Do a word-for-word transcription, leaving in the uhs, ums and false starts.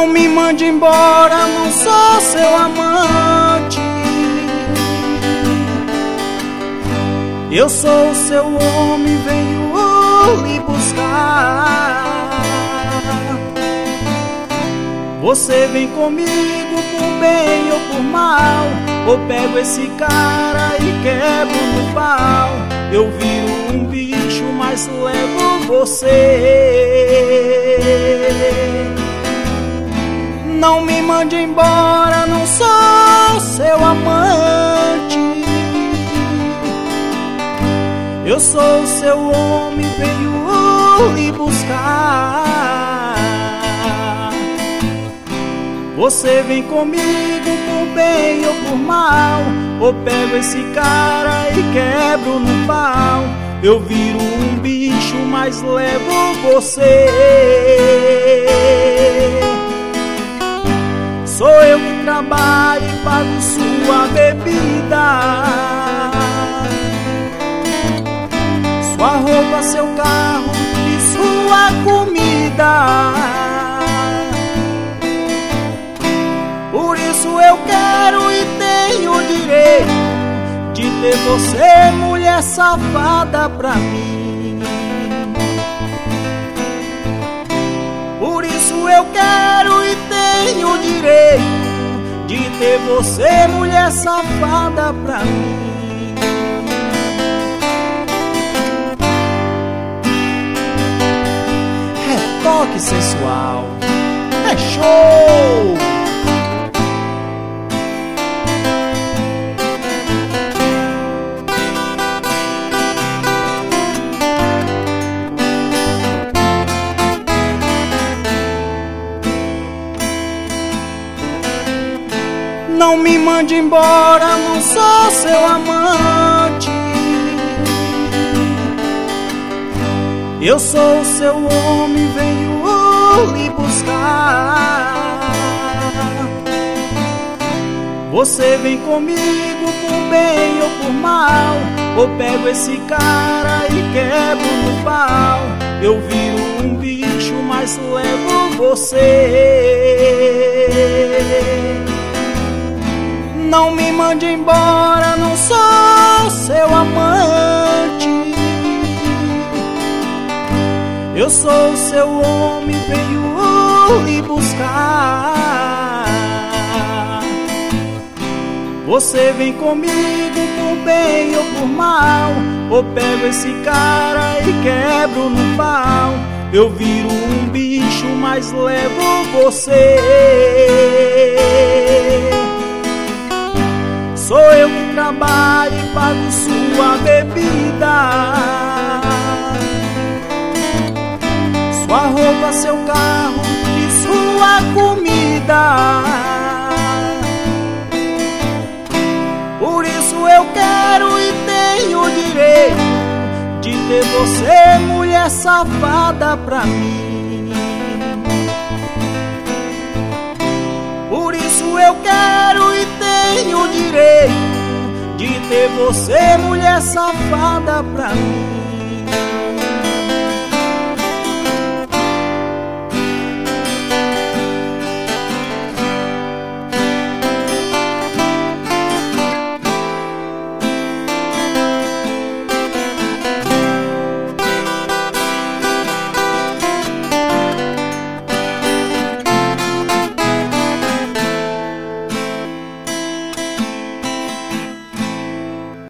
Não me mande embora, não sou seu amante. Eu sou o seu homem, venho lhe buscar. Você vem comigo por bem ou por mal, ou pego esse cara e quebro no pau. Eu viro um bicho, mas levo você. Não me mande embora, não sou seu amante. Eu sou o seu homem, venho lhe buscar. Você vem comigo por bem ou por mal, ou pego esse cara e quebro no pau. Eu viro um bicho, mas levo você. Sou eu que trabalho e pago sua bebida, sua roupa, seu carro e sua comida. Por isso eu quero e tenho o direito de ter você, mulher safada, pra mim. Por isso eu quero e tenho o direito de ter você, mulher safada, pra mim. Retoque sensual, é show! Não me mande embora, não sou seu amante. Eu sou o seu homem, venho lhe buscar. Você vem comigo por bem ou por mal, ou pego esse cara e quebro no pau. Eu viro um bicho, mas levo você. Não me mande embora, não sou seu amante. Eu sou o seu homem, venho lhe buscar. Você vem comigo por bem ou por mal, ou pego esse cara e quebro no pau. Eu viro um bicho, mas levo você. Sou eu que trabalho e pago sua bebida, sua roupa, seu carro e sua comida. Por isso eu quero e tenho o direito de ter você, mulher safada, pra mim. Por isso eu quero e tenho o direito de ter você, mulher safada, pra mim.